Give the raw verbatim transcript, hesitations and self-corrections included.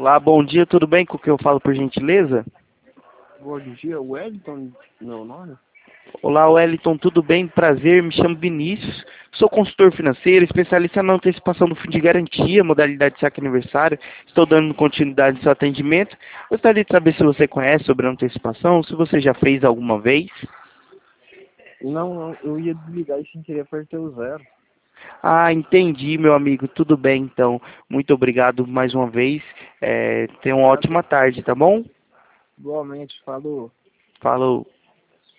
Olá, bom dia, tudo bem? Com o que eu falo, por gentileza? Bom dia, Wellington, meu nome? Olá, Wellington, tudo bem? Prazer, me chamo Vinícius, sou consultor financeiro, especialista na antecipação do fundo de garantia, modalidade de saque aniversário. Estou dando continuidade ao seu atendimento. Gostaria de saber se você conhece sobre a antecipação, se você já fez alguma vez. Não, não, eu ia desligar e sem querer apertei o zero. Ah, entendi, meu amigo. Tudo bem, então. Muito obrigado mais uma vez. É, tenha uma ótima tarde, tá bom? Igualmente, falou. Falou.